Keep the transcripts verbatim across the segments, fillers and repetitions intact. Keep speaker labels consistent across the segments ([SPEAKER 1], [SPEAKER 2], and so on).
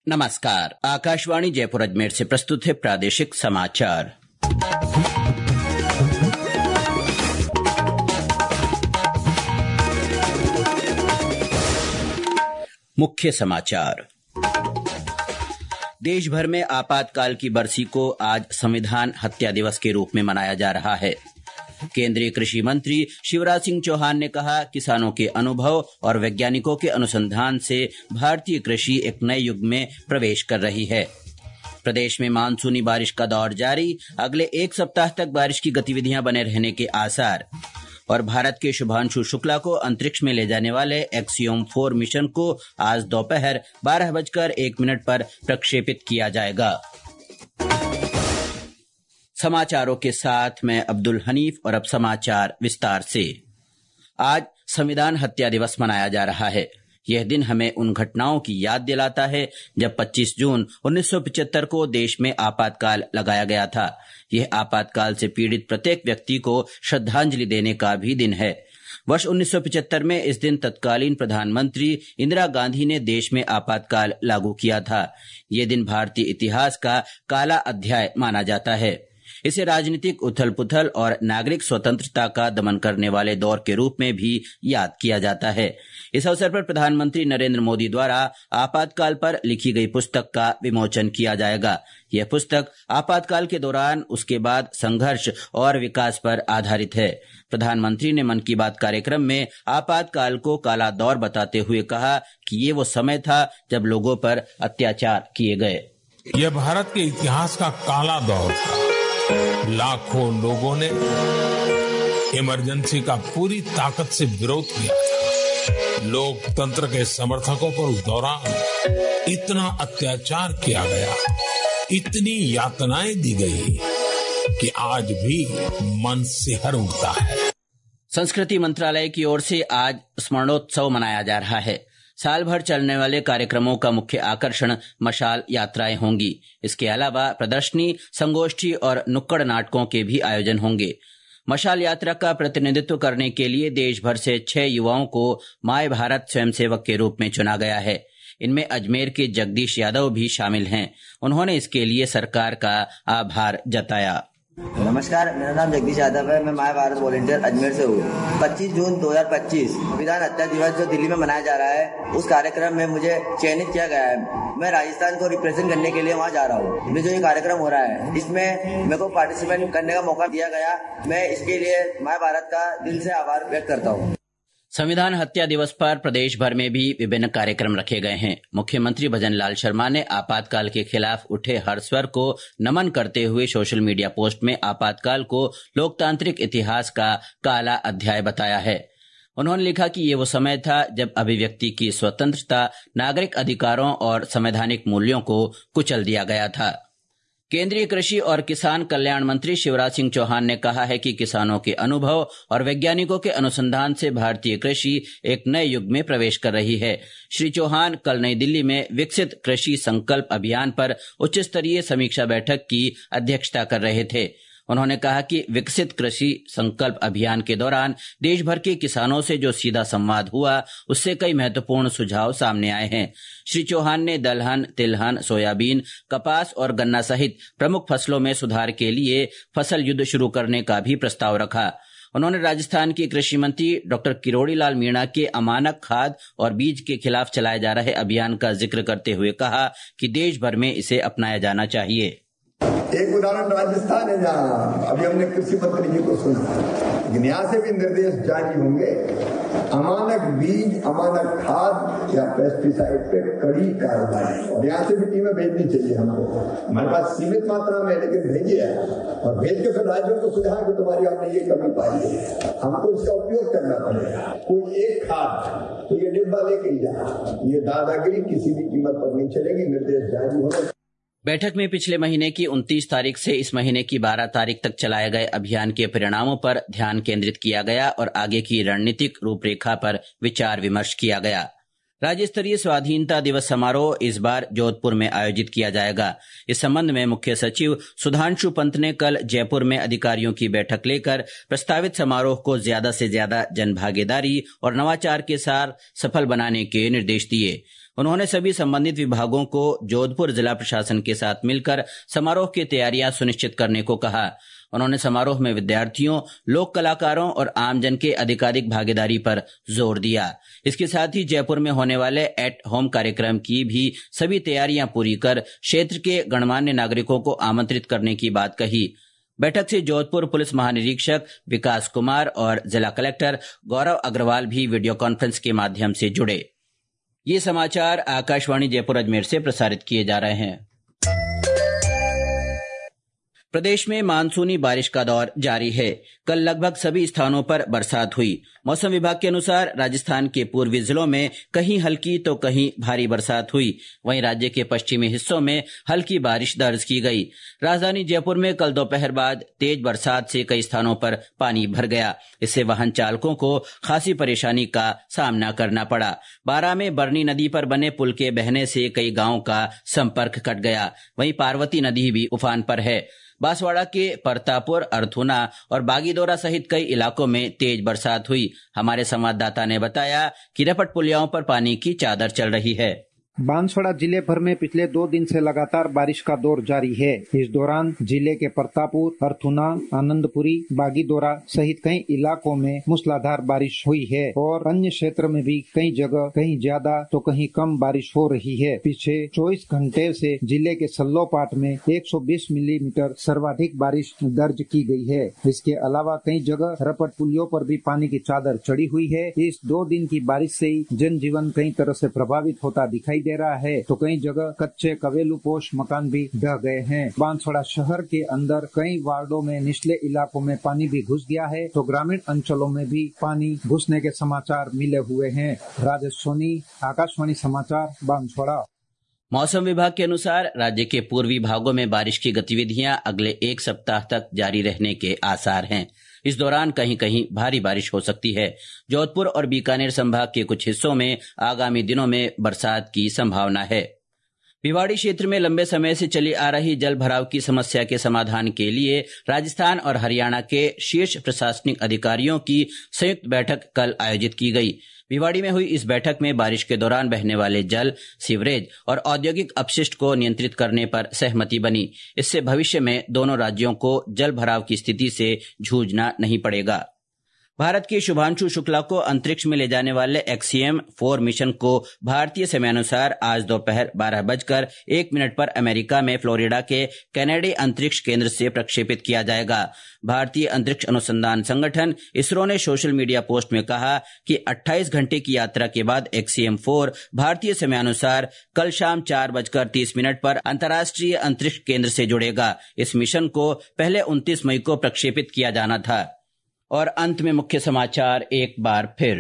[SPEAKER 1] नमस्कार। आकाशवाणी जयपुर अजमेर से प्रस्तुत है प्रादेशिक समाचार। मुख्य समाचार। देश भर में आपातकाल की बरसी को आज संविधान हत्या दिवस के रूप में मनाया जा रहा है। केंद्रीय कृषि मंत्री शिवराज सिंह चौहान ने कहा, किसानों के अनुभव और वैज्ञानिकों के अनुसंधान से भारतीय कृषि एक नए युग में प्रवेश कर रही है। प्रदेश में मानसूनी बारिश का दौर जारी, अगले एक सप्ताह तक बारिश की गतिविधियां बने रहने के आसार। और भारत के शुभांशु शुक्ला को अंतरिक्ष में ले जाने वाले एक्सियोम फोर मिशन को आज दोपहर बारह बजकर एक मिनट पर प्रक्षेपित किया जाएगा। समाचारों के साथ मैं अब्दुल हनीफ और अब समाचार विस्तार से। आज संविधान हत्या दिवस मनाया जा रहा है। यह दिन हमें उन घटनाओं की याद दिलाता है जब पच्चीस जून उन्नीस सौ पचहत्तर को देश में आपातकाल लगाया गया था। यह आपातकाल से पीड़ित प्रत्येक व्यक्ति को श्रद्धांजलि देने का भी दिन है। वर्ष उन्नीस सौ पचहत्तर में इस दिन तत्कालीन प्रधानमंत्री इंदिरा गांधी ने देश में आपातकाल लागू किया था। यह दिन भारतीय इतिहास का काला अध्याय माना जाता है। इसे राजनीतिक उथल पुथल और नागरिक स्वतंत्रता का दमन करने वाले दौर के रूप में भी याद किया जाता है। इस अवसर पर प्रधानमंत्री नरेंद्र मोदी द्वारा आपातकाल पर लिखी गई पुस्तक का विमोचन किया जाएगा। यह पुस्तक आपातकाल के दौरान, उसके बाद संघर्ष और विकास पर आधारित है। प्रधानमंत्री ने मन की बात कार्यक्रम में आपातकाल को काला दौर बताते हुए कहा कि ये वो समय था जब लोगों पर अत्याचार किए गए।
[SPEAKER 2] यह भारत के इतिहास का काला दौर था। लाखों लोगों ने इमरजेंसी का पूरी ताकत से विरोध किया था। लोकतंत्र के समर्थकों पर उस दौरान इतना अत्याचार किया गया, इतनी यातनाएं दी गई कि आज भी मन सिहर उठता है।
[SPEAKER 1] संस्कृति मंत्रालय की ओर से आज स्मरणोत्सव मनाया जा रहा है। साल भर चलने वाले कार्यक्रमों का मुख्य आकर्षण मशाल यात्राएं होंगी। इसके अलावा प्रदर्शनी, संगोष्ठी और नुक्कड़ नाटकों के भी आयोजन होंगे। मशाल यात्रा का प्रतिनिधित्व करने के लिए देश भर से छह युवाओं को माय भारत स्वयंसेवक के रूप में चुना गया है। इनमें अजमेर के जगदीश यादव भी शामिल हैं। उन्होंने इसके लिए सरकार का आभार जताया।
[SPEAKER 3] नमस्कार, मेरा नाम जगदीश यादव है। मैं माय भारत वॉलंटियर अजमेर से हूँ। पच्चीस जून दो हज़ार पच्चीस संविधान हत्या दिवस जो दिल्ली में मनाया जा रहा है, उस कार्यक्रम में मुझे चयनित किया गया है। मैं राजस्थान को रिप्रेजेंट करने के लिए वहाँ जा रहा हूँ। ये जो ये कार्यक्रम हो रहा है, इसमें मेरे को पार्टिसिपेट करने का मौका दिया गया। मैं इसके लिए माय भारत का दिल से आभार व्यक्त करता हूँ।
[SPEAKER 1] संविधान हत्या दिवस पर प्रदेश भर में भी विभिन्न कार्यक्रम रखे गए हैं। मुख्यमंत्री भजन लाल शर्मा ने आपातकाल के खिलाफ उठे हर स्वर को नमन करते हुए सोशल मीडिया पोस्ट में आपातकाल को लोकतांत्रिक इतिहास का काला अध्याय बताया है। उन्होंने लिखा कि ये वो समय था जब अभिव्यक्ति की स्वतंत्रता, नागरिक अधिकारों और संवैधानिक मूल्यों को कुचल दिया गया था। केंद्रीय कृषि और किसान कल्याण मंत्री शिवराज सिंह चौहान ने कहा है कि किसानों के अनुभव और वैज्ञानिकों के अनुसंधान से भारतीय कृषि एक नए युग में प्रवेश कर रही है। श्री चौहान कल नई दिल्ली में विकसित कृषि संकल्प अभियान पर उच्च स्तरीय समीक्षा बैठक की अध्यक्षता कर रहे थे। उन्होंने कहा कि विकसित कृषि संकल्प अभियान के दौरान देश भर के किसानों से जो सीधा संवाद हुआ, उससे कई महत्वपूर्ण सुझाव सामने आए हैं। श्री चौहान ने दलहन, तिलहन, सोयाबीन, कपास और गन्ना सहित प्रमुख फसलों में सुधार के लिए फसल युद्ध शुरू करने का भी प्रस्ताव रखा। उन्होंने राजस्थान के कृषि मंत्री डॉक्टर किरोड़ी लाल मीणा के अमानक खाद और बीज के खिलाफ चलाए जा रहे अभियान का जिक्र करते हुए कहा कि देश भर में इसे अपनाया जाना चाहिए।
[SPEAKER 4] एक उदाहरण राजस्थान है, जहाँ अभी हमने कृषि मंत्री जी को सुना, लेकिन यहाँ से भी निर्देश जारी होंगे। अमानक बीज, अमानक खाद या पेस्टिसाइड पे कड़ी कार्रवाई, और यहाँ से भी टीमें भेजनी चाहिए हमको। हमारे पास सीमित मात्रा में, लेकिन भेजिए और भेज के फिर राज्यों को सुझाव कि तुम्हारी हमने ये कमी पाई है, हमको इसका उपयोग करना पड़ेगा। कोई एक खाद तो ये डिब्बा लेके ही जा, ये दादागिरी किसी भी कीमत पर नहीं चलेगी। निर्देश जारी होंगे।
[SPEAKER 1] बैठक में पिछले महीने की उनतीस तारीख से इस महीने की बारह तारीख तक चलाए गए अभियान के परिणामों पर ध्यान केंद्रित किया गया और आगे की रणनीतिक रूपरेखा पर विचार विमर्श किया गया। राज्य स्तरीय स्वाधीनता दिवस समारोह इस बार जोधपुर में आयोजित किया जाएगा। इस संबंध में मुख्य सचिव सुधांशु पंत ने कल जयपुर में अधिकारियों की बैठक लेकर प्रस्तावित समारोह को ज्यादा से ज्यादा जनभागीदारी और नवाचार के साथ सफल बनाने के निर्देश दिए। उन्होंने सभी संबंधित विभागों को जोधपुर जिला प्रशासन के साथ मिलकर समारोह की तैयारियां सुनिश्चित करने को कहा। उन्होंने समारोह में विद्यार्थियों, लोक कलाकारों और आमजन के अधिकाधिक भागीदारी पर जोर दिया। इसके साथ ही जयपुर में होने वाले एट होम कार्यक्रम की भी सभी तैयारियां पूरी कर क्षेत्र के गणमान्य नागरिकों को आमंत्रित करने की बात कही। बैठक से जोधपुर पुलिस महानिरीक्षक विकास कुमार और जिला कलेक्टर गौरव अग्रवाल भी वीडियो कॉन्फ्रेंस के माध्यम से जुड़े। ये समाचार आकाशवाणी जयपुर अजमेर से प्रसारित किए जा रहे हैं। प्रदेश में मानसूनी बारिश का दौर जारी है। कल लगभग सभी स्थानों पर बरसात हुई। मौसम विभाग के अनुसार राजस्थान के पूर्वी जिलों में कहीं हल्की तो कहीं भारी बरसात हुई। वहीं राज्य के पश्चिमी हिस्सों में हल्की बारिश दर्ज की गई। राजधानी जयपुर में कल दोपहर बाद तेज बरसात से कई स्थानों पर पानी भर गया। इससे वाहन चालकों को खासी परेशानी का सामना करना पड़ा। बारां में बरनी नदी पर बने पुल के बहने से कई गांवों का संपर्क कट गया। वहीं पार्वती नदी भी उफान पर है। बांसवाड़ा के परतापुर, अर्थुना और बागीदोरा सहित कई इलाकों में तेज बरसात हुई। हमारे संवाददाता ने बताया कि रपट पुलियाओं पर पानी की चादर चल रही है।
[SPEAKER 5] बांसवाड़ा जिले भर में पिछले दो दिन से लगातार बारिश का दौर जारी है। इस दौरान जिले के परतापुर, अर्थुना, आनंदपुरी, बागीदोरा सहित कई इलाकों में मूसलाधार बारिश हुई है और अन्य क्षेत्र में भी कई जगह कहीं ज्यादा तो कहीं कम बारिश हो रही है। पिछले चौबीस घंटे से जिले के सल्लोपाट में एक सौ बीस मिलीमीटर सर्वाधिक बारिश दर्ज की गई है। इसके अलावा कई जगह रपट पुलियों पर भी पानी की चादर चढ़ी हुई है। इस दो दिन की बारिश से ही जनजीवन कई तरह से प्रभावित होता दिखाई दे रहा है तो कई जगह कच्चे कवेलू पोश मकान भी ढह गए हैं। बांसवाड़ा शहर के अंदर कई वार्डों में निचले इलाकों में पानी भी घुस गया है तो ग्रामीण अंचलों में भी पानी घुसने के समाचार मिले हुए हैं। राजेश सोनी, आकाशवाणी समाचार, बांसवाड़ा।
[SPEAKER 1] मौसम विभाग के अनुसार राज्य के पूर्वी भागों में बारिश की गतिविधियां अगले एक सप्ताह तक जारी रहने के आसार हैं। इस दौरान कहीं कहीं भारी बारिश हो सकती है। जोधपुर और बीकानेर संभाग के कुछ हिस्सों में आगामी दिनों में बरसात की संभावना है। भिवाड़ी क्षेत्र में लंबे समय से चली आ रही जल भराव की समस्या के समाधान के लिए राजस्थान और हरियाणा के शीर्ष प्रशासनिक अधिकारियों की संयुक्त बैठक कल आयोजित की गई। भिवाड़ी में हुई इस बैठक में बारिश के दौरान बहने वाले जल, सीवरेज और औद्योगिक अपशिष्ट को नियंत्रित करने पर सहमति बनी। इससे भविष्य में दोनों राज्यों को जल भराव की स्थिति से जूझना नहीं पड़ेगा। भारत के शुभांशु शुक्ला को अंतरिक्ष में ले जाने वाले एक्सईएम फोर मिशन को भारतीय समयानुसार आज दोपहर बारह बजकर एक मिनट पर अमेरिका में फ्लोरिडा के कैनेडी अंतरिक्ष केंद्र से प्रक्षेपित किया जाएगा। भारतीय अंतरिक्ष अनुसंधान संगठन इसरो ने सोशल मीडिया पोस्ट में कहा कि अट्ठाईस घंटे की यात्रा के बाद एक्सईएम फोर भारतीय समयानुसार कल शाम चार बजकर तीस मिनट पर अंतर्राष्ट्रीय अंतरिक्ष केंद्र से जुड़ेगा। इस मिशन को पहले उनतीस मई को प्रक्षेपित किया जाना था। और अंत में मुख्य समाचार एक बार फिर।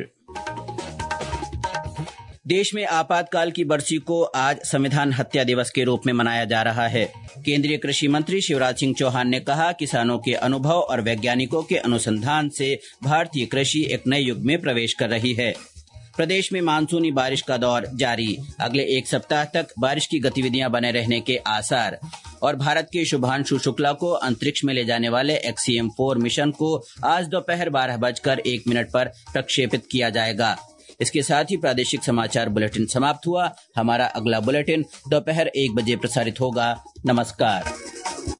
[SPEAKER 1] देश में आपातकाल की बरसी को आज संविधान हत्या दिवस के रूप में मनाया जा रहा है। केंद्रीय कृषि मंत्री शिवराज सिंह चौहान ने कहा, किसानों के अनुभव और वैज्ञानिकों के अनुसंधान से भारतीय कृषि एक नए युग में प्रवेश कर रही है। प्रदेश में मानसूनी बारिश का दौर जारी, अगले एक सप्ताह तक बारिश की गतिविधियां बने रहने के आसार। और भारत के शुभांशु शुक्ला को अंतरिक्ष में ले जाने वाले एक्सईएम फोर मिशन को आज दोपहर बारह बजकर एक मिनट पर प्रक्षेपित किया जाएगा। इसके साथ ही प्रादेशिक समाचार बुलेटिन समाप्त हुआ। हमारा अगला बुलेटिन दोपहर एक बजे प्रसारित होगा। नमस्कार।